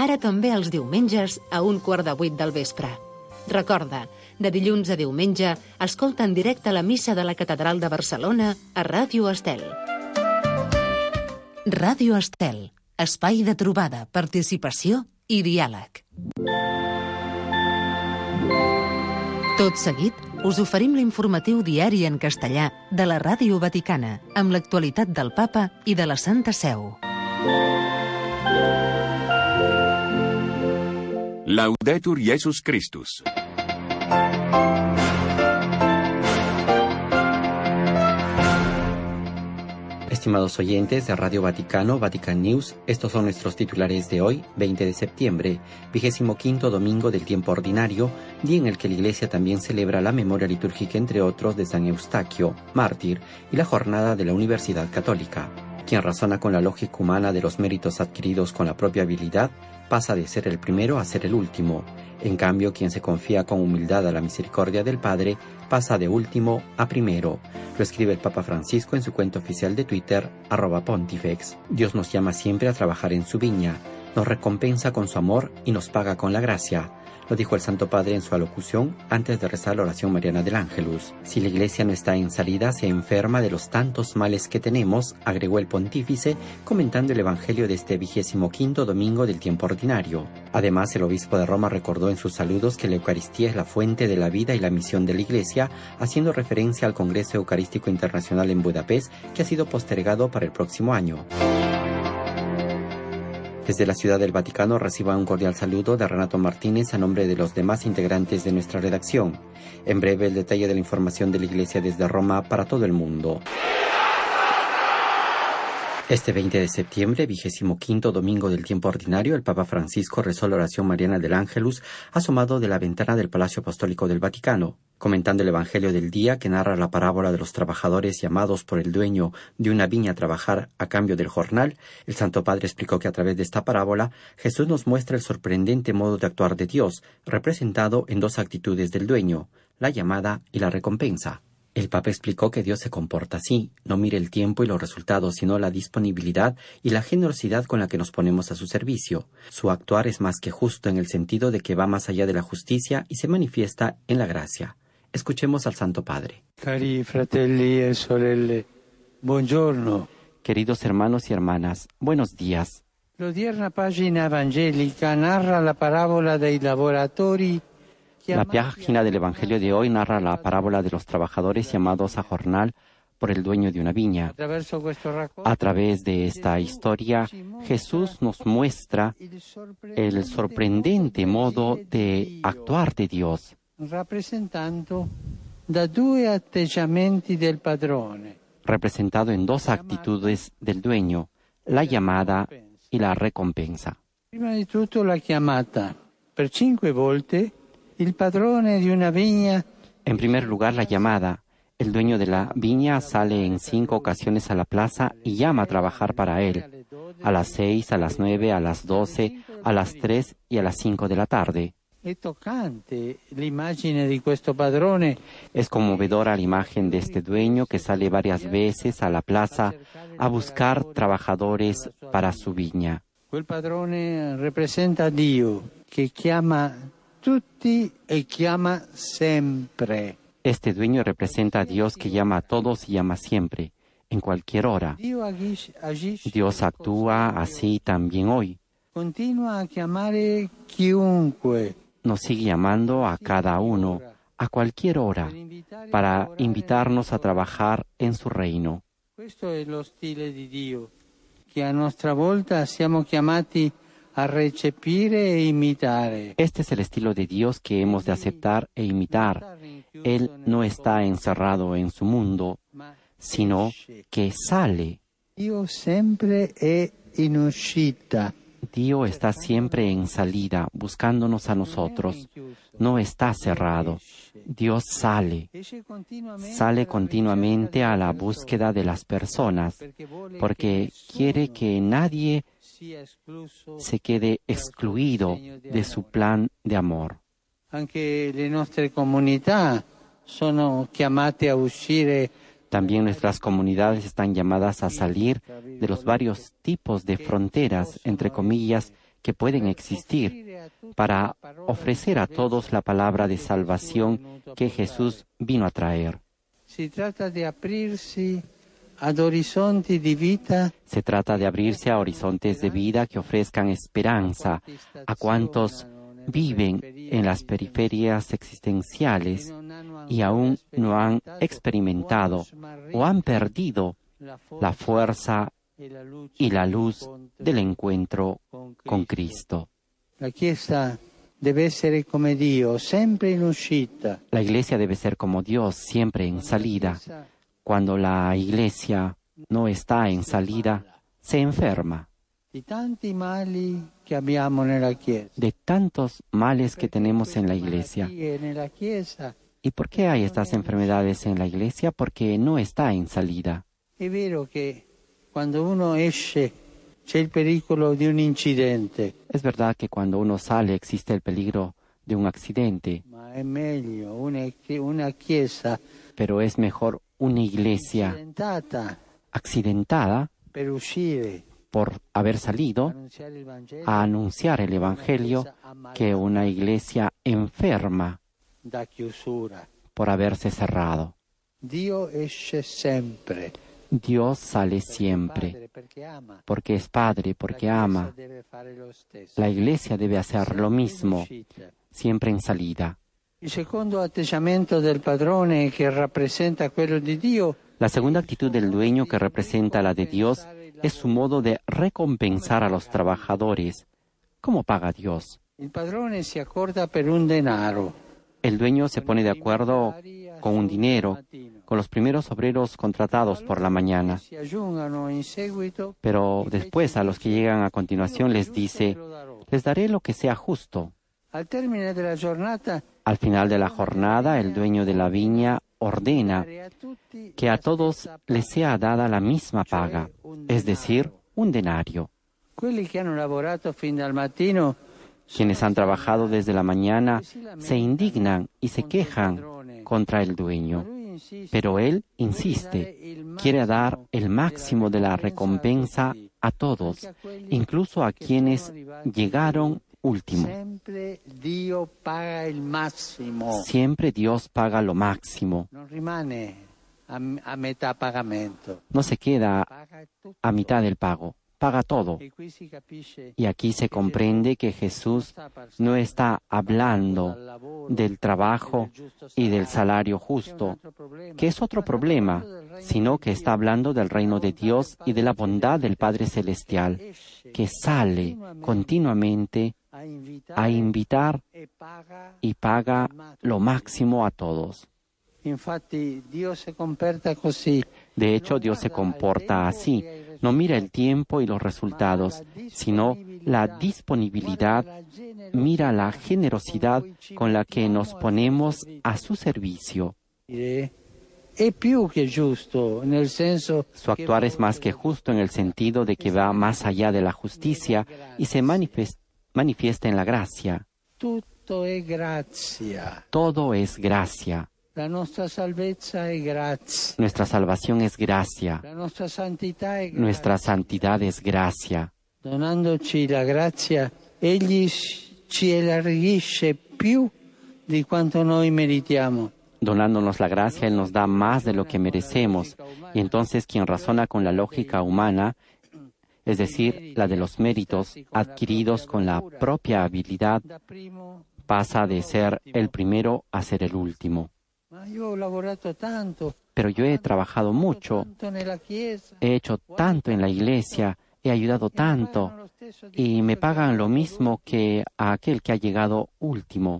ara també els diumenges a 7:15 del vespre. Recorda, de dilluns a diumenge, escolta en directe la missa de la Catedral de Barcelona a Ràdio Estel. Ràdio Estel, espai de trobada, participació i diàleg. Tot seguit, us oferim l'informatiu diari en castellà de la Ràdio Vaticana, amb l'actualitat del Papa i de la Santa Seu. Laudetur Jesus Christus. Estimados oyentes de Radio Vaticano, Vatican News, estos son nuestros titulares de hoy, 20 de septiembre, 25º domingo del tiempo ordinario, día en el que la Iglesia también celebra la memoria litúrgica, entre otros, de San Eustaquio, mártir, y la jornada de la Universidad Católica. Quien razona con la lógica humana de los méritos adquiridos con la propia habilidad, pasa de ser el primero a ser el último. En cambio, quien se confía con humildad a la misericordia del Padre, pasa de último a primero. Lo escribe el Papa Francisco en su cuenta oficial de Twitter, @Pontifex. Dios nos llama siempre a trabajar en su viña, nos recompensa con su amor y nos paga con la gracia. Lo dijo el Santo Padre en su alocución antes de rezar la oración mariana del Ángelus. Si la Iglesia no está en salida, se enferma de los tantos males que tenemos, agregó el pontífice, comentando el Evangelio de este 25º domingo del tiempo ordinario. Además, el obispo de Roma recordó en sus saludos que la Eucaristía es la fuente de la vida y la misión de la Iglesia, haciendo referencia al Congreso Eucarístico Internacional en Budapest, que ha sido postergado para el próximo año. Desde la Ciudad del Vaticano reciba un cordial saludo de Renato Martínez a nombre de los demás integrantes de nuestra redacción. En breve, el detalle de la información de la Iglesia desde Roma para todo el mundo. Este 20 de septiembre, 25º domingo del tiempo ordinario, el Papa Francisco rezó la oración mariana del Ángelus asomado de la ventana del Palacio Apostólico del Vaticano. Comentando el Evangelio del día, que narra la parábola de los trabajadores llamados por el dueño de una viña a trabajar a cambio del jornal, el Santo Padre explicó que a través de esta parábola, Jesús nos muestra el sorprendente modo de actuar de Dios, representado en dos actitudes del dueño, la llamada y la recompensa. El Papa explicó que Dios se comporta así, no mira el tiempo y los resultados, sino la disponibilidad y la generosidad con la que nos ponemos a su servicio. Su actuar es más que justo en el sentido de que va más allá de la justicia y se manifiesta en la gracia. Escuchemos al Santo Padre. Cari fratelli e sorelle, buongiorno. Queridos hermanos y hermanas, buenos días. La odierna pagina evangelica narra la parábola dei lavoratori. La página del Evangelio de hoy narra la parábola de los trabajadores llamados a jornal por el dueño de una viña. A través de esta historia, Jesús nos muestra el sorprendente modo de actuar de Dios, representado en dos actitudes del dueño, la llamada y la recompensa. Prima di tutto la chiamata. Per 5 volte il padrone di una vigna. En primer lugar, la llamada. El dueño de la viña sale en 5 ocasiones a la plaza y llama a trabajar para él. A las 6, a las 9, a las 12, a las 3 y a las 5 de la tarde. È toccante l'immagine di questo padrone. Es conmovedora la imagen de este dueño que sale varias veces a la plaza a buscar trabajadores para su viña. Quel padrone representa a Dio, che chiama tutti e chiama sempre. Este dueño representa a Dios que llama a todos y llama siempre, en cualquier hora. Dios actúa así también hoy. Continua a chiamare chiunque. Nos sigue llamando a cada uno, a cualquier hora, para invitarnos a trabajar en su reino. Questo è lo stile di Dio, che a nostra volta siamo chiamati a recepire e imitare. Este es el estilo de Dios que hemos de aceptar e imitar. Él no está encerrado en su mundo, sino que sale. Dio sempre è in uscita. Dios está siempre en salida, buscándonos a nosotros. No está cerrado. Dios sale continuamente a la búsqueda de las personas, porque quiere que nadie se quede excluido de su plan de amor. Anche le nostre comunità sono chiamate a uscire. También nuestras comunidades están llamadas a salir de los varios tipos de fronteras, entre comillas, que pueden existir para ofrecer a todos la palabra de salvación que Jesús vino a traer. Si trata de abrirse ad orizzonti di vita. Se trata de abrirse a horizontes de vida que ofrezcan esperanza a cuantos viven en las periferias existenciales y aún no han experimentado o han perdido la fuerza y la luz del encuentro con Cristo. La Chiesa deve essere come Dio, sempre in uscita. La Iglesia debe ser como Dios, siempre en salida. Cuando la Iglesia no está en salida, se enferma. Di tanti mali che abbiamo nella Chiesa. De tantos males que tenemos en la Iglesia. Nella Chiesa. ¿Y por qué hay estas enfermedades en la Iglesia? Porque no está en salida. È vero che quando uno esce c'è il pericolo di un incidente. Es verdad que cuando uno sale existe el peligro de un accidente. Ma è meglio una Chiesa Pero es mejor una iglesia accidentada per uscire por haber salido a anunciar el Evangelio que una iglesia enferma da chiusura. por haberse cerrado. Dio esce sempre. Dios sale siempre, porque es Padre, porque ama. La Iglesia debe hacer lo mismo, siempre en salida. Il secondo atteggiamento del padrone che rappresenta quello di Dio. La segunda actitud del dueño que representa la de Dios es su modo de recompensar a los trabajadores. ¿Cómo paga Dios? Il padrone si accorda per un denaro. El dueño se pone de acuerdo con un dinero, con los primeros obreros contratados por la mañana. Pero después a los que llegan a continuación les dice, les daré lo que sea justo. Al termine della giornata, al final de la jornada, el dueño de la viña ordena que a todos les sea dada la misma paga, es decir, un denario. Quelli che hanno lavorato fin dal mattino, quienes han trabajado desde la mañana se indignan y se quejan contra el dueño, pero él insiste, quiere dar el máximo de la recompensa a todos, incluso a quienes llegaron último. Siempre Dios paga lo máximo. No se queda a mitad del pago, paga todo. Y aquí se comprende que Jesús no está hablando del trabajo y del salario justo, que es otro problema, sino que está hablando del reino de Dios y de la bondad del Padre Celestial, que sale continuamente a invitar y paga lo máximo a todos. De hecho, Dios se comporta así. No mira el tiempo y los resultados, sino la disponibilidad, mira la generosidad con la que nos ponemos a su servicio. Su actuar es más que justo en el sentido de que va más allá de la justicia y se manifiesta en la gracia. Todo es gracia. Nuestra salvación es gracia. Nuestra santidad es gracia. Donandoci la grazia, Egli ci elargisce più di quanto noi meritiamo. Donándonos la gracia, Él nos da más de lo que merecemos. Y entonces quien razona con la lógica humana, es decir, la de los méritos adquiridos con la propia habilidad, pasa de ser el primero a ser el último. Pero yo he trabajado mucho, he hecho tanto en la iglesia, he ayudado tanto, y me pagan lo mismo que a aquel que ha llegado último.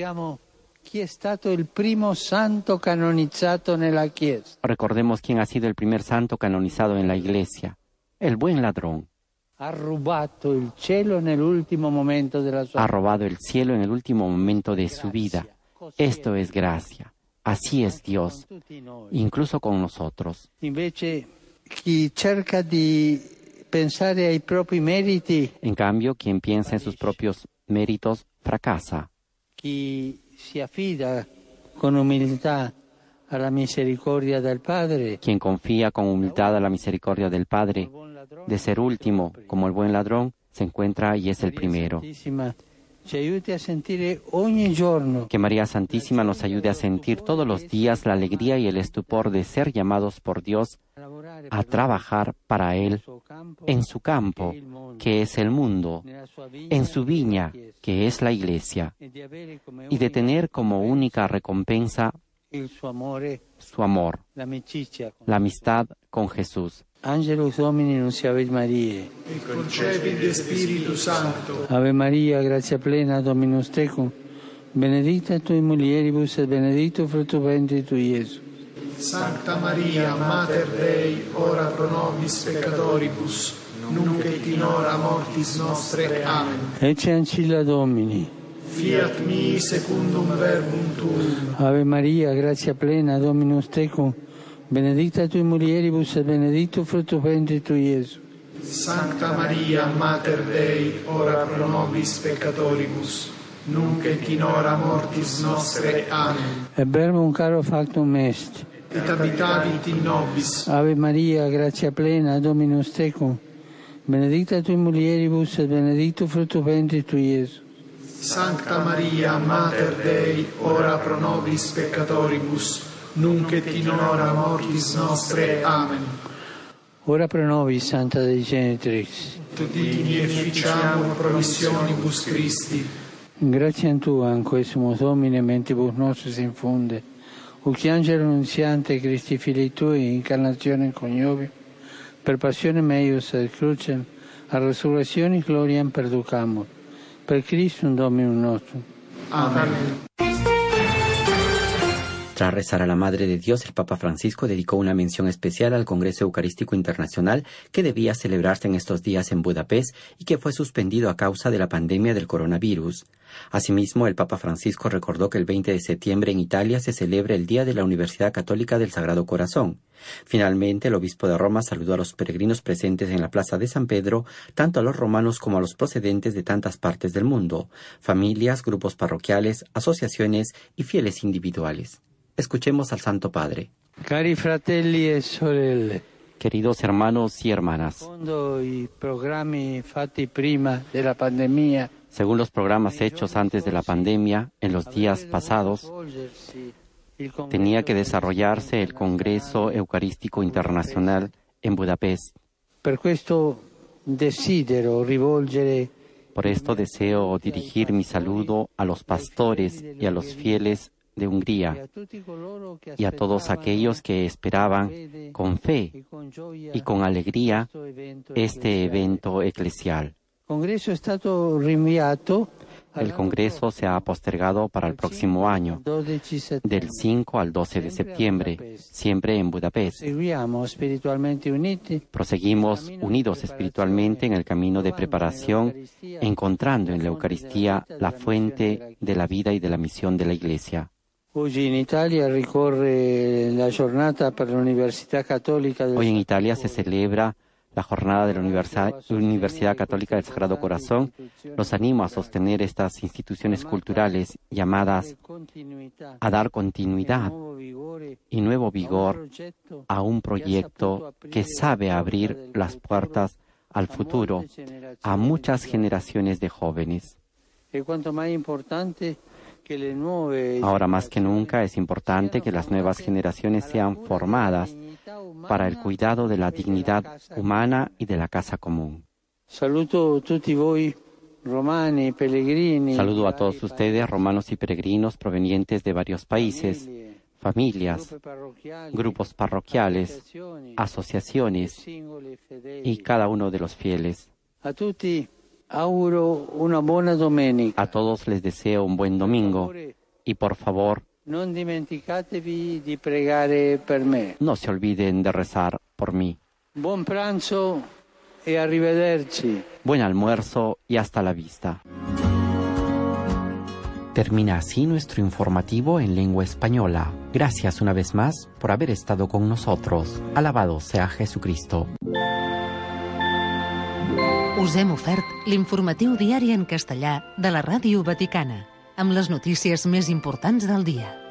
Recordemos quién ha sido el primer santo canonizado en la iglesia, el buen ladrón. Ha robado el cielo en el último momento de su vida. Esto es gracia. Así es Dios, incluso con nosotros. En cambio, quien piensa en sus propios méritos fracasa. Quien confía con humildad a la misericordia del Padre, de ser último como el buen ladrón, se encuentra y es el primero. Que María Santísima nos ayude a sentir todos los días la alegría y el estupor de ser llamados por Dios a trabajar para Él en su campo, que es el mundo, en su viña, que es la Iglesia, y de tener como única recompensa su amor, la amistad con Jesús. Angelus Domini nunciavit Mariae. Et concepit de Spiritu Sancto. Ave Maria, gratia plena, Dominus tecum, benedicta tui mulieribus et benedictus fructus ventris tui, Iesus. Sancta Maria, Mater Dei, ora pro nobis peccatoribus, nunc et in hora mortis nostre. Amen. Ecce ancilla Domini. Fiat mi secundum verbum tuum. Ave Maria, gratia plena, Dominus tecum, benedicta tui mulieribus et benedictus fructus ventris tui, Iesus. Sancta Maria, Mater Dei, ora pro nobis peccatoribus, nunc et in hora mortis nostre. Amen. Et verbum caro factum est. Et habitavit in nobis. Ave Maria, gratia plena, Dominus tecum, benedicta tui mulieribus et benedictus fructus ventris tui, Iesus. Sancta Maria, Mater Dei, ora pro nobis peccatoribus, nunc et in hora mortis nostre. Amen. Ora pro nobis, Santa Dei Genitrix. Tutini efficiamur promissionibus Christi. Gratiam Tuam, quesumus Domine, mentibus nostris infunde, uc angelo nunziante Christi Filii Tui, incarnationem coniovium, per passionem eius et crucem, a resurrectionis gloriam perducamur. Per Christum Dominum nostrum. Amén. Tras rezar a la Madre de Dios, el Papa Francisco dedicó una mención especial al Congreso Eucarístico Internacional que debía celebrarse en estos días en Budapest y que fue suspendido a causa de la pandemia del coronavirus. Asimismo, el Papa Francisco recordó que el 20 de septiembre en Italia se celebra el Día de la Universidad Católica del Sagrado Corazón. Finalmente, el obispo de Roma saludó a los peregrinos presentes en la Plaza de San Pedro, tanto a los romanos como a los procedentes de tantas partes del mundo, familias, grupos parroquiales, asociaciones y fieles individuales. Escuchemos al Santo Padre. Cari fratelli e sorelle. Queridos hermanos y hermanas, Secondo i programmi fatti prima della pandemia, según los programas hechos antes de la pandemia, en los días pasados, tenía que desarrollarse el Congreso Eucarístico Internacional en Budapest. Per questo desidero rivolgere Por esto deseo dirigir mi saludo a los pastores y a los fieles de Hungría y a todos aquellos que esperaban con fe y con alegría este evento eclesial. El Congreso se ha postergado para el próximo año, del 5 al 12 de septiembre, siempre en Budapest. Proseguimos unidos espiritualmente en el camino de preparación, encontrando en la Eucaristía la fuente de la vida y de la misión de la Iglesia. Hoy en Italia se celebra la jornada de la Universidad Católica del Sagrado Corazón. Los animo a sostener estas instituciones culturales llamadas a dar continuidad y nuevo vigor a un proyecto que sabe abrir las puertas al futuro a muchas generaciones de jóvenes. Ahora más que nunca es importante que las nuevas generaciones sean formadas para el cuidado de la dignidad humana y de la casa común. Saludo a todos ustedes, romanos y peregrinos provenientes de varios países, familias, grupos parroquiales, asociaciones y cada uno de los fieles. Auguro una buona domenica. A todos les deseo un buen domingo y por favor, non dimenticatevi di pregare per me. No se olviden de rezar por mí. Buon pranzo e arrivederci. Buen almuerzo y hasta la vista. Termina así nuestro informativo en lengua española. Gracias una vez más por haber estado con nosotros. Alabado sea Jesucristo. Us hem ofert l'informatiu diari en castellà de la Ràdio Vaticana, amb les notícies més importants del dia.